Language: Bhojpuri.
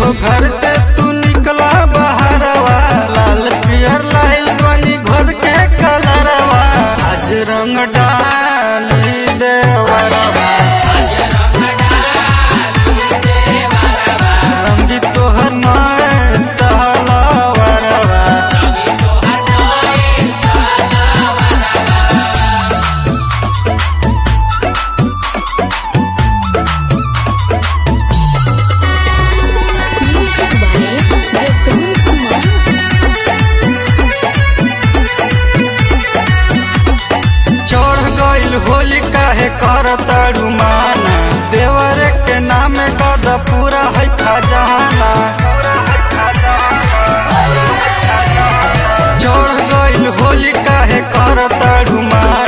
हो घर से तू निकला बहरवा, लाल पियर लाइल बनी घर के कलरवा, आज रंग डाली देवरवा, रंगी तोहर नए सहलवरवा। Music by Jaswant Kumar. चढ़ गइल होली काहे करताड़ू माना, देवर के नाम कद पूरा है खजाना। चढ़ गइल होली काहे करताड़ू माना,